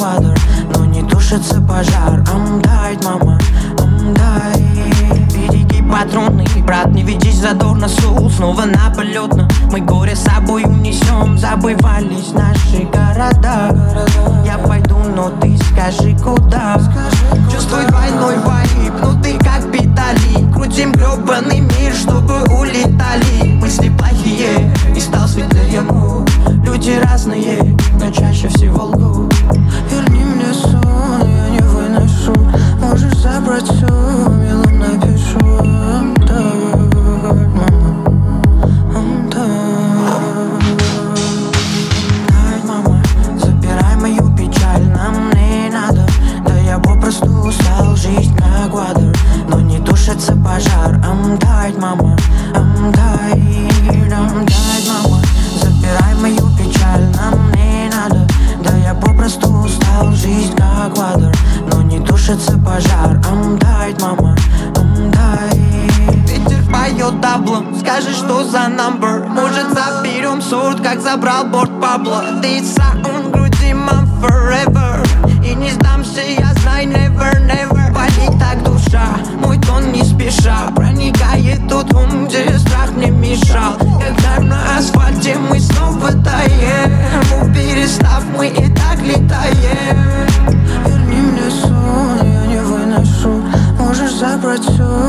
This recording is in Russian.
квадр, но не тушится пожар. Дай, мама, дай. Береги патроны, брат, не ведись задорно. Соул снова на полетно. Мы горе с собой унесем. Забывались наши города. Я пойду, но ты скажи куда. Чувствуй двойной вайб, ну ты как Питали. Крутим гребаный мир, чтобы улетали. Мысли плохие, и стал светлее мук. Люди разные, но чаще всего лгут. Верни мне сон, я не выношу. Можешь забрать все, мило напишу. Дай, мама, забирай мою печаль, нам не надо. Да я попросту устал, жизнь как квадр, но не тушится пожар. Дай, мама, дай, мама, забирай мою печаль, нам не надо. Да я попросту устал, жизнь как квадр, но не тушится пожар. Дай, мама, дай. Ветер поет таблом, скажи, что за номер. Может, заберем сорт, как забрал борт Пабло. Ты саунд груди, I'm forever. И не сдамся, я знаю, never, never. Болит так душа, мой тон не спеша. Проникает тот ум, где страх мне мешал. Когда на асфальте мы снова таем, перестав, мы и так летаем. Верни мне сон, я не выношу. Можешь забрать все,